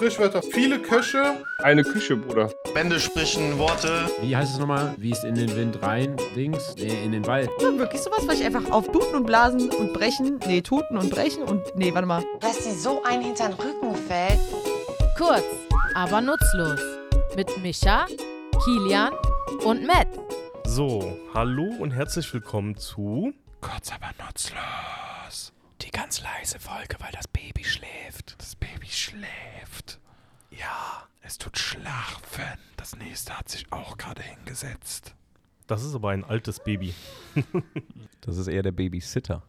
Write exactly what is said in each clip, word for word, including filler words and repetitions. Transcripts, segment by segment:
Sprichwörter. Viele Köche. Eine Küche, Bruder. Bände sprechen Worte. Wie heißt es nochmal? Wie es in den Wind rein, Dings, nee, in den Wald. Ja, wirklich sowas, weil ich einfach auf Tuten und Blasen und Brechen, nee, Tuten und Brechen und, nee, warte mal. Dass dir so ein hintern Rücken fällt. Kurz, aber nutzlos. Mit Micha, Kilian und Matt. So, hallo und herzlich willkommen zu Kurz, aber nutzlos. Die ganz leise Folge, weil das Baby schläft. Das Baby schläft. Ja, es tut schlafen. Das nächste hat sich auch gerade hingesetzt. Das ist aber ein altes Baby. Das ist eher der Babysitter.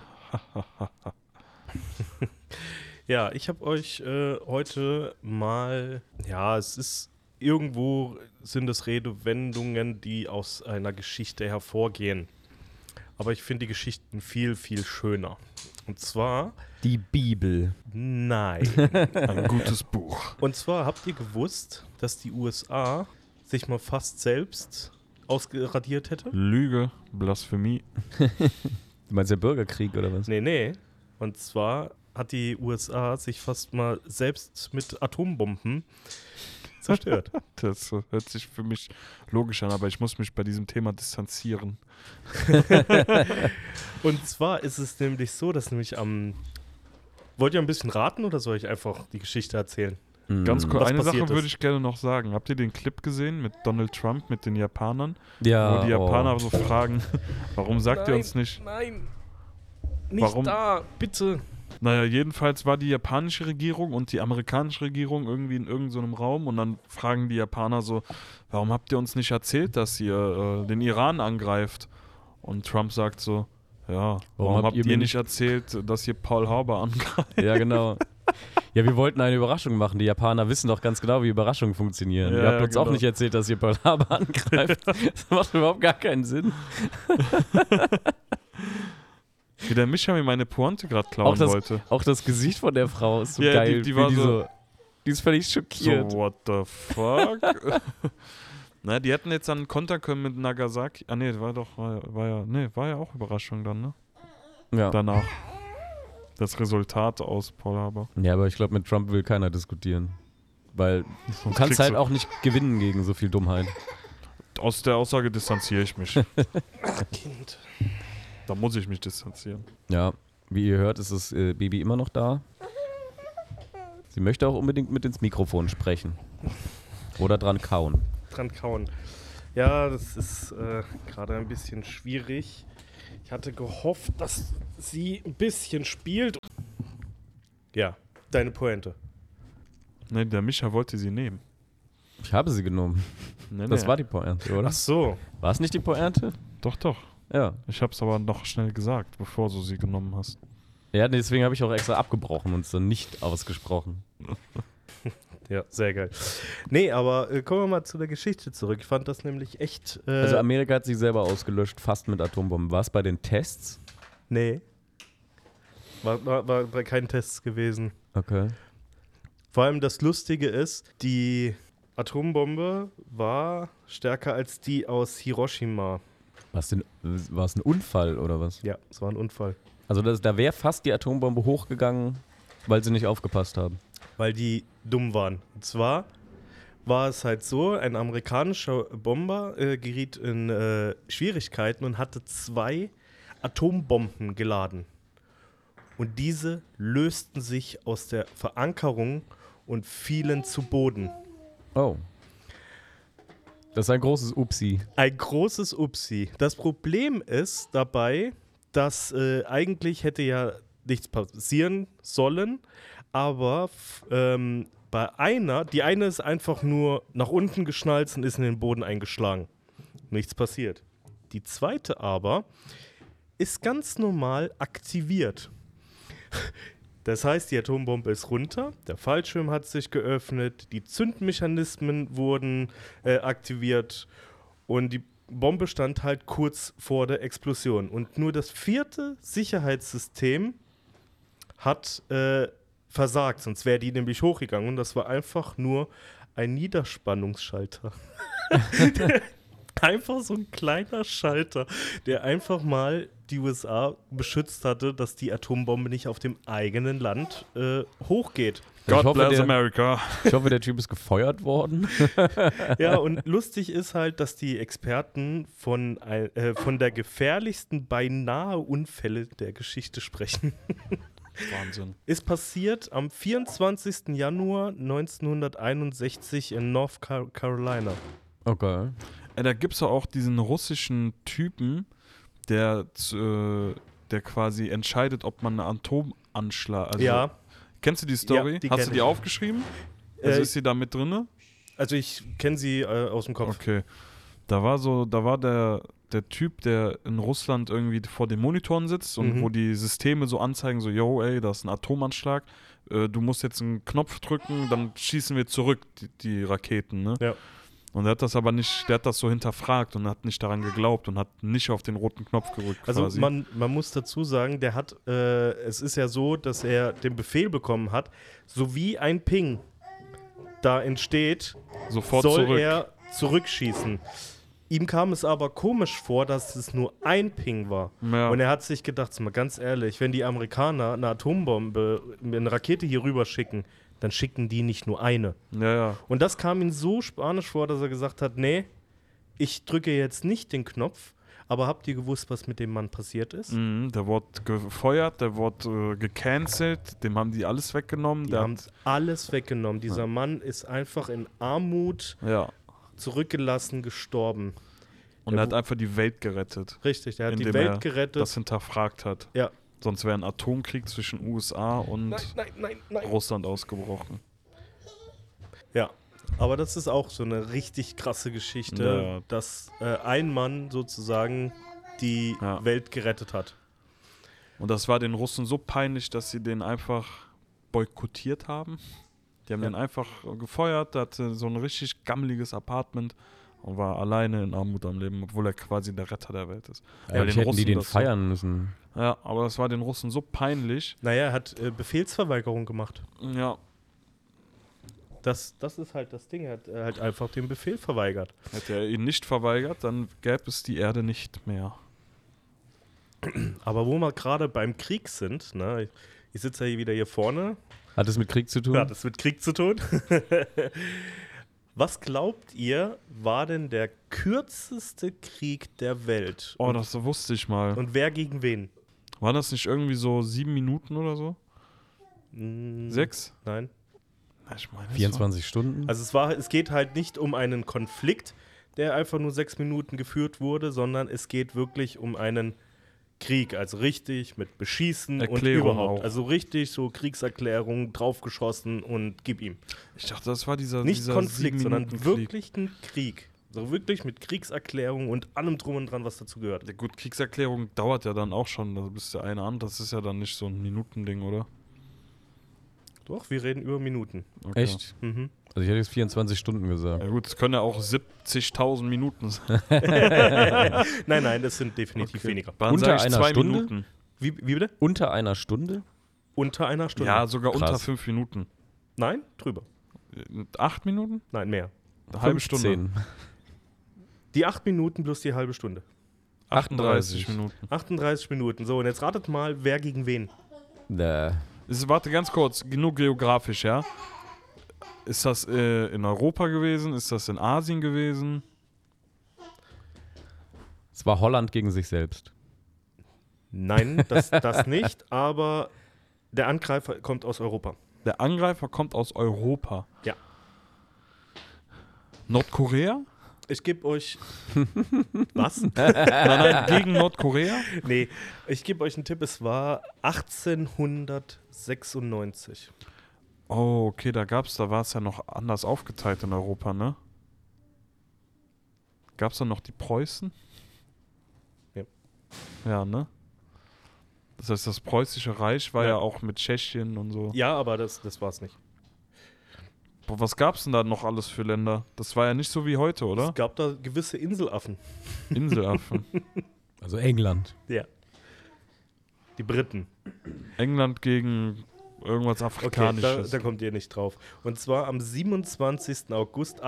Ja, ich habe euch äh, heute mal, ja, es ist irgendwo sind es Redewendungen, die aus einer Geschichte hervorgehen. Aber ich finde die Geschichten viel, viel schöner. Und zwar... Die Bibel. Nein. Ein gutes Buch. Und zwar habt ihr gewusst, dass die U S A sich mal fast selbst ausgeradiert hätte? Lüge, Blasphemie. Du meinst der Bürgerkrieg oder was? Nee, nee. Und zwar hat die U S A sich fast mal selbst mit Atombomben zerstört. Das hört sich für mich logisch an, aber ich muss mich bei diesem Thema distanzieren. Und zwar ist es nämlich so, dass nämlich am... Wollt ihr ein bisschen raten oder soll ich einfach die Geschichte erzählen? Mhm. Ganz kurz, Was eine passiert Sache ist? würde ich gerne noch sagen. Habt ihr den Clip gesehen mit Donald Trump, mit den Japanern? Ja. Wo die Japaner oh. so fragen, warum sagt ihr uns nicht... Nein, nicht Warum? da, bitte. Naja, jedenfalls war die japanische Regierung und die amerikanische Regierung irgendwie in irgendeinem so Raum und dann fragen die Japaner so, warum habt ihr uns nicht erzählt, dass ihr äh, den Iran angreift? Und Trump sagt so, ja, warum, habt ihr mir nicht erzählt, dass ihr Pearl Harbor angreift? Ja, genau. Ja, wir wollten eine Überraschung machen. Die Japaner wissen doch ganz genau, wie Überraschungen funktionieren. Ja, ihr habt uns genau. auch nicht erzählt, dass ihr Pearl Harbor angreift. Das macht überhaupt gar keinen Sinn. Wie der Micha mir meine Pointe gerade klauen Auch das, wollte. auch das Gesicht von der Frau ist so Ja, geil. die- die wie war die, so- so, die ist völlig schockiert. So, what the fuck? Na, die hätten jetzt dann kontern können mit Nagasaki. Ah, nee, war doch, war, war ja, nee, war ja auch Überraschung dann, ne? Ja. Danach. Das Resultat aus Pearl Harbor. ja, aber ich glaube, mit Trump will keiner diskutieren. Weil du Sonst kannst kriegst halt du- auch nicht gewinnen gegen so viel Dummheit. Aus der Aussage distanziere ich mich. Kind. Da muss ich mich distanzieren. Ja, wie ihr hört, ist das äh, Baby immer noch da. Sie möchte auch unbedingt mit ins Mikrofon sprechen. Oder dran kauen. Dran kauen. Ja, das ist äh, gerade ein bisschen schwierig. Ich hatte gehofft, dass sie ein bisschen spielt. Ja, deine Pointe. Ne, der Micha wollte sie nehmen. Ich habe sie genommen. Nee, Das nee. war die Pointe, oder? Ach so. War es nicht die Pointe? Doch, doch. Ja. Ich hab's aber noch schnell gesagt, bevor du sie genommen hast. Ja, deswegen habe ich auch extra abgebrochen und es dann nicht ausgesprochen. Ja, sehr geil. Nee, aber äh, kommen wir mal zu der Geschichte zurück. Ich fand das nämlich echt... Äh, Also Amerika hat sich selber ausgelöscht, fast mit Atombomben. War es bei den Tests? nee. War, war, war bei keinen Tests gewesen. Okay. Vor allem das Lustige ist, die Atombombe war stärker als die aus Hiroshima. War's denn, war es ein Unfall oder was? Ja, es war ein Unfall. Also das, da wäre fast die Atombombe hochgegangen, weil sie nicht aufgepasst haben. Weil die dumm waren. Und zwar war es halt so, ein amerikanischer Bomber äh, geriet in äh, Schwierigkeiten und hatte zwei Atombomben geladen. Und diese lösten sich aus der Verankerung und fielen zu Boden. Oh. Das ist ein großes Upsi. Ein großes Upsi. Das Problem ist dabei, dass äh, eigentlich hätte ja nichts passieren sollen, aber f- ähm, bei einer, die eine ist einfach nur nach unten geschnalzt und ist in den Boden eingeschlagen. Nichts passiert. Die zweite aber ist ganz normal aktiviert. Das heißt, die Atombombe ist runter, der Fallschirm hat sich geöffnet, die Zündmechanismen wurden äh, aktiviert und die Bombe stand halt kurz vor der Explosion. Und nur das vierte Sicherheitssystem hat äh, versagt, sonst wäre die nämlich hochgegangen. Und das war einfach nur ein Niederspannungsschalter. Einfach so ein kleiner Schalter, der einfach mal die U S A beschützt hatte, dass die Atombombe nicht auf dem eigenen Land äh, hochgeht. Ich God hoffe, bless der, America. ich hoffe, der Typ ist gefeuert worden. Ja, und lustig ist halt, dass die Experten von, ein- äh, von der gefährlichsten beinahe Unfälle der Geschichte sprechen. Wahnsinn. Ist passiert am vierundzwanzigsten Januar neunzehnhunderteinundsechzig in North Car- Carolina. Okay. Ey, da gibt's ja auch diesen russischen Typen, der, z- äh, der quasi entscheidet, ob man einen Atomanschlag. Also, Ja, Kennst du die Story? Ja, die Hast kenn du die ich. aufgeschrieben? Also Äh, ist sie da mit drinne? also ich kenne sie äh, aus dem Kopf. Okay. Da war so, da war der, der Typ, der in Russland irgendwie vor den Monitoren sitzt und Mhm. wo die Systeme so anzeigen, so, yo, ey, da ist ein Atomanschlag, äh, du musst jetzt einen Knopf drücken, dann schießen wir zurück, die, die Raketen, ne? Ja. Und der hat das aber nicht, der hat das so hinterfragt und hat nicht daran geglaubt und hat nicht auf den roten Knopf gedrückt Also quasi. man, man muss dazu sagen, der hat, äh, es ist ja so, dass er den Befehl bekommen hat, so wie ein Ping da entsteht, Sofort soll zurück. er zurückschießen. Ihm kam es aber komisch vor, dass es nur ein Ping war. Ja. Und er hat sich gedacht, mal ganz ehrlich, wenn die Amerikaner eine Atombombe, eine Rakete hier rüber schicken, dann schicken die nicht nur eine. Ja, ja. Und das kam ihm so spanisch vor, dass er gesagt hat, nee, ich drücke jetzt nicht den Knopf, aber habt ihr gewusst, was mit dem Mann passiert ist? Mhm, der wurde gefeuert, der wurde äh, gecancelt, dem haben die alles weggenommen. Die Der haben hat, alles weggenommen. Dieser Mann ist einfach in Armut ja. zurückgelassen, gestorben. Und Der er hat wo- einfach die Welt gerettet, Richtig, der hat die indem Welt er gerettet. das hinterfragt hat. Ja. Sonst wäre ein Atomkrieg zwischen U S A und Nein, nein, nein, nein. Russland ausgebrochen. Ja, aber das ist auch so eine richtig krasse Geschichte, Ja. dass äh, ein Mann sozusagen die Ja. Welt gerettet hat. Und das war den Russen so peinlich, dass sie den einfach boykottiert haben. Die haben Ja. den einfach gefeuert, der hatte so ein richtig gammeliges Apartment und war alleine in Armut am Leben, obwohl er quasi der Retter der Welt ist. Weil Eigentlich den hätten die Russen den das so- feiern müssen. Ja, aber das war den Russen so peinlich. Naja, er hat äh, Befehlsverweigerung gemacht. Ja, Das, das ist halt das Ding. Er hat äh, halt einfach den Befehl verweigert. hätte er ihn nicht verweigert, dann gäbe es die Erde nicht mehr. Aber wo wir gerade beim Krieg sind, ne, ich, ich sitze ja hier wieder hier vorne. Hat es mit Krieg zu tun? Ja, das mit Krieg zu tun. Was glaubt ihr, war denn der kürzeste Krieg der Welt? Oh, das wusste ich mal. Und wer gegen wen? War das nicht irgendwie so sieben Minuten oder so? Hm, Sechs? Nein. Na, ich meine, es vierundzwanzig Stunden? Also es war, es geht halt nicht um einen Konflikt, der einfach nur sechs Minuten geführt wurde, sondern es geht wirklich um einen Krieg, also richtig mit Beschießen Erklärung und überhaupt. auch. Also richtig so Kriegserklärung, draufgeschossen und gib ihm. war, ich dachte, das war dieser, Nicht dieser Konflikt, sondern Sieben-Minuten-Krieg. wirklich ein Krieg. So wirklich mit Kriegserklärung und allem drum und dran, was dazu gehört. Ja, gut, Kriegserklärung dauert ja dann auch schon. Da bist du eine an. Das ist ja dann nicht so ein Minutending, oder? Doch, wir reden über Minuten. Okay. Echt? Mhm. Also ich hätte jetzt vierundzwanzig Stunden gesagt. Ja gut, es können ja auch siebzigtausend Minuten sein. Nein, nein, das sind definitiv Okay. weniger. Dann Unter sag ich einer zwei Stunde? Minuten. Wie, wie bitte? Unter einer Stunde? Unter einer Stunde. Ja, sogar unter Krass. fünf Minuten. Nein, drüber. Acht Minuten? Nein, mehr. Eine halbe Stunde. fünfzehn. Die acht Minuten plus die halbe Stunde. achtunddreißig Minuten. achtunddreißig Minuten. So, und jetzt ratet mal, wer gegen wen. Nee. Ist, warte ganz kurz, genug geografisch, ja? Ist das äh, in Europa gewesen? Ist das in Asien gewesen? Es war Holland gegen sich selbst. Nein, das, das nicht, aber der Angreifer kommt aus Europa. Der Angreifer kommt aus Europa. Ja. Nordkorea? Ich gebe euch. Was? Nein, nein, gegen Nordkorea? Nee, ich gebe euch einen Tipp. Es war achtzehnhundertsechsundneunzig. Oh, okay, da gab's, da war es ja noch anders aufgeteilt in Europa, ne? Gab's da noch die Preußen? Ja. Ja, ne? Das heißt, das preußische Reich war ja, Ja. auch mit Tschechien und so. Ja, aber das, das war's nicht. Boah, was gab's denn da noch alles für Länder? Das war ja nicht so wie heute, oder? Es gab da gewisse Inselaffen. Inselaffen. Also England. Ja. Die Briten. England gegen irgendwas Okay, da, Afrikanisches. da kommt ihr nicht drauf. Und zwar am siebenundzwanzigsten August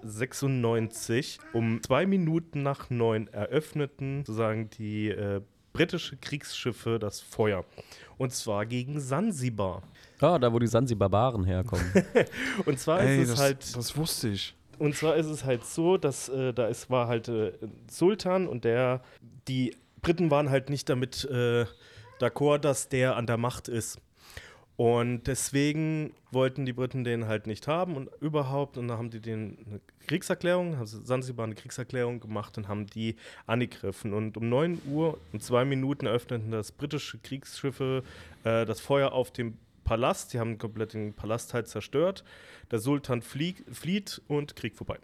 achtzehnhundertsechsundneunzig um zwei Minuten nach neun eröffneten sozusagen die äh, britische Kriegsschiffe das Feuer. Und zwar gegen Sansibar. Ah, da wo die Sansi-Barbaren herkommen. Und zwar Ey, ist es das, halt. das wusste ich. Und zwar ist es halt so, dass äh, da ist, war halt äh, Sultan und der, die Briten waren halt nicht damit äh, d'accord, dass der an der Macht ist. Und deswegen wollten die Briten den halt nicht haben und überhaupt. Und dann haben die den eine Kriegserklärung, haben Sansibar eine Kriegserklärung gemacht und haben die angegriffen. Und um neun Uhr und zwei Minuten eröffneten das britische Kriegsschiffe äh, das Feuer auf dem Palast. Die haben komplett den Palast halt zerstört. Der Sultan flieg, flieht und Krieg vorbei.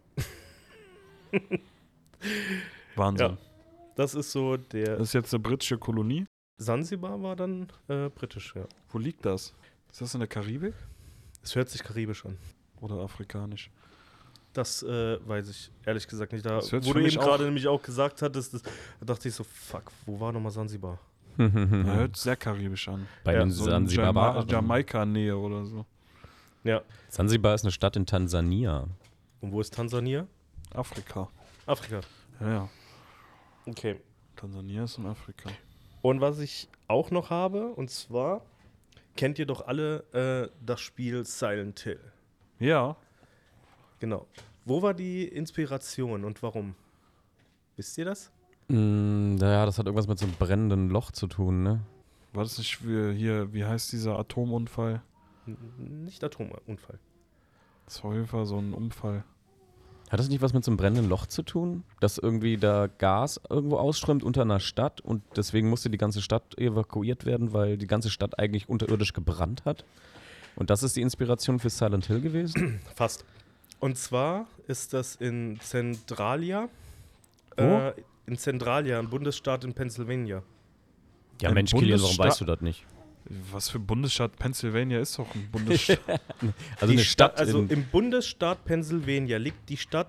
Wahnsinn. Ja, das ist so der. Das ist jetzt eine britische Kolonie. Sansibar war dann äh, britisch, ja. Wo liegt das? Ist das in der Karibik Es hört sich karibisch an. oder afrikanisch? Das äh, weiß ich ehrlich gesagt nicht. Da, Das hört sich wo für du mich eben auch- gerade nämlich auch gesagt hattest, das, da dachte ich so, fuck, wo war nochmal Sansibar? Ja, hört sehr karibisch an. Bei Ja, den So in Sansibar. Jama- Jamaika-Nähe oder so. Ja. Sansibar ist eine Stadt in Tansania. Und wo ist Tansania? Afrika. Afrika. Ja, ja. Okay. Tansania ist in Afrika. Und was ich auch noch habe, und zwar kennt ihr doch alle äh, das Spiel Silent Hill. Ja. Genau. Wo war die Inspiration und warum? Wisst ihr das? Mm, naja, das hat irgendwas mit so einem brennenden Loch zu tun, ne? War das nicht wie hier, wie heißt dieser Atomunfall? N- Nicht Atomunfall. Das war auf jeden Fall so ein Unfall. Hat das nicht was mit so einem brennenden Loch zu tun? Dass irgendwie da Gas irgendwo ausströmt unter einer Stadt und deswegen musste die ganze Stadt evakuiert werden, weil die ganze Stadt eigentlich unterirdisch gebrannt hat? Und das ist die Inspiration für Silent Hill gewesen? Fast. Und zwar ist das in Centralia. Wo? Äh, in Centralia, ein Bundesstaat in Pennsylvania. Ja, Ein Mensch, Kilian, warum Bundesstaat- weißt du das nicht? Was für Bundesstaat? Pennsylvania ist doch ein Bundesstaat. Also Die eine Stadt, also in, im Bundesstaat Pennsylvania liegt die Stadt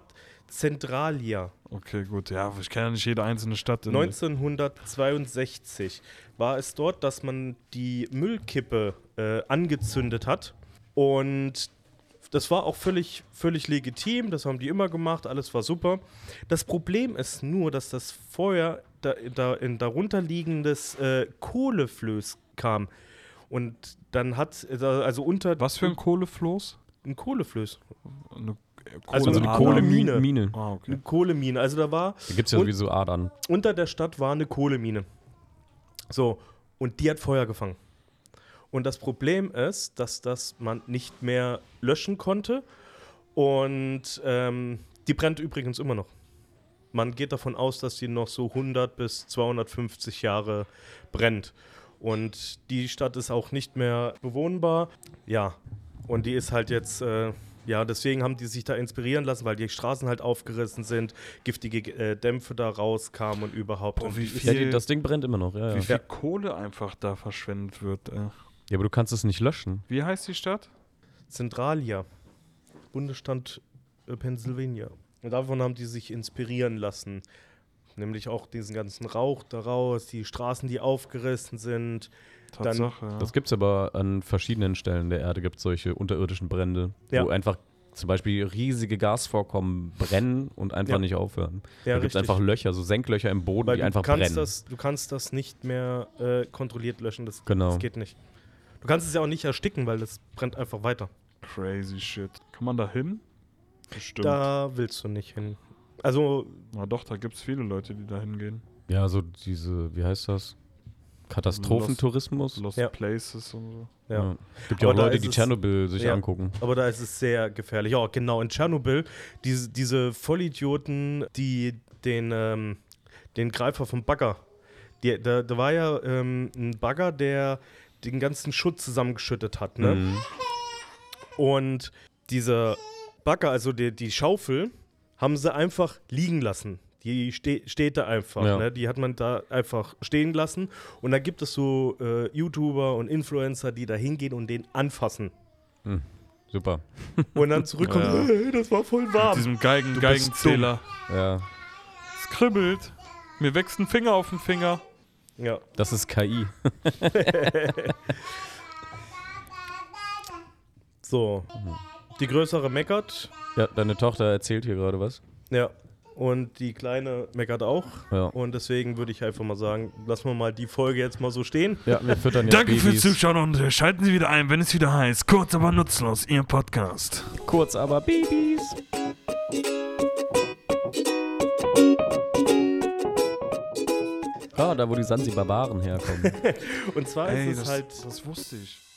Centralia. Okay, gut. Ja, ich kenne ja nicht jede einzelne Stadt. In neunzehnhundertzweiundsechzig war es dort, dass man die Müllkippe äh, angezündet hat. Und das war auch völlig, völlig legitim. Das haben die immer gemacht. Alles war super. Das Problem ist nur, dass das Feuer da, da in darunterliegendes äh, Kohleflöß kam. Und dann hat, also unter... Was für ein Kohlefloß? Ein Kohleflöß. Eine Also also eine Ader. Kohlemine. Mine. Ah, Eine okay. Kohlemine. Also da war... Da gibt es ja Und- sowieso Adern. Unter der Stadt war eine Kohlemine. So, und die hat Feuer gefangen. Und das Problem ist, dass das man nicht mehr löschen konnte. Und ähm, die brennt übrigens immer noch. Man geht davon aus, dass die noch so hundert bis zweihundertfünfzig Jahre brennt. Und die Stadt ist auch nicht mehr bewohnbar. Ja, und die ist halt jetzt... Äh, Ja, deswegen haben die sich da inspirieren lassen, weil die Straßen halt aufgerissen sind, giftige äh, Dämpfe da rauskamen und überhaupt. Boah, und wie die ist- Ja, viel- die, das Ding brennt immer noch, ja, ja. Wie viel Kohle einfach da verschwendet wird. Äh. Ja, aber du kannst es nicht löschen. Wie heißt die Stadt? Centralia, Bundesstaat äh, Pennsylvania. Und davon haben die sich inspirieren lassen. Nämlich auch diesen ganzen Rauch daraus, die Straßen, die aufgerissen sind. Tatsache, ja. Das gibt es aber an verschiedenen Stellen der Erde, gibt es solche unterirdischen Brände, Ja. wo einfach zum Beispiel riesige Gasvorkommen brennen und einfach Ja. nicht aufhören. Ja, da gibt es richtig. einfach Löcher, so Senklöcher im Boden, Weil die du einfach kannst brennen. das, du kannst das nicht mehr äh, kontrolliert löschen. Das, Genau. das geht nicht. Du kannst es ja auch nicht ersticken, weil das brennt einfach weiter. Crazy shit. Kann man da hin? Bestimmt. Da willst du nicht hin. Also, Na doch, da gibt es viele Leute, die da hingehen. Ja, so diese, wie heißt das? Katastrophentourismus? Lost Ja. Places und so. ja. Gibt ja Aber auch da Leute, ist die es- Tschernobyl sich ja. angucken. Aber da ist es sehr gefährlich. Ja, genau. In Tschernobyl, diese, diese Vollidioten, die den, ähm, den Greifer vom Bagger, die, da, da war ja ähm, ein Bagger, der den ganzen Schutt zusammengeschüttet hat. Ne? Mhm. Und dieser Bagger, also die, die Schaufel, haben sie einfach liegen lassen. Die ste steht da einfach. Ja. Ne? Die hat man da einfach stehen lassen. Und da gibt es so äh, YouTuber und Influencer, die da hingehen und den anfassen. Super. Und dann zurückkommen, Ja. hey, das war voll Mit warm. diesem Geigen, Du bist Geigenzähler. Ja, Es kribbelt. Mir wächst ein Finger auf den Finger. Ja. das ist K I. So. Die größere meckert. Ja, deine Tochter erzählt hier gerade was. Ja. und die Kleine meckert auch. Ja. Und deswegen würde ich einfach mal sagen, lassen wir mal die Folge jetzt mal so stehen. Ja, wir füttern jetzt Danke fürs Babys. Zuschauen und äh, schalten Sie wieder ein, wenn es wieder heißt Kurz aber nutzlos, Ihr Podcast. Kurz aber Babys. Ah, da wo die Sansi-Barbaren herkommen. Und zwar Ey, ist es das, halt... das wusste ich.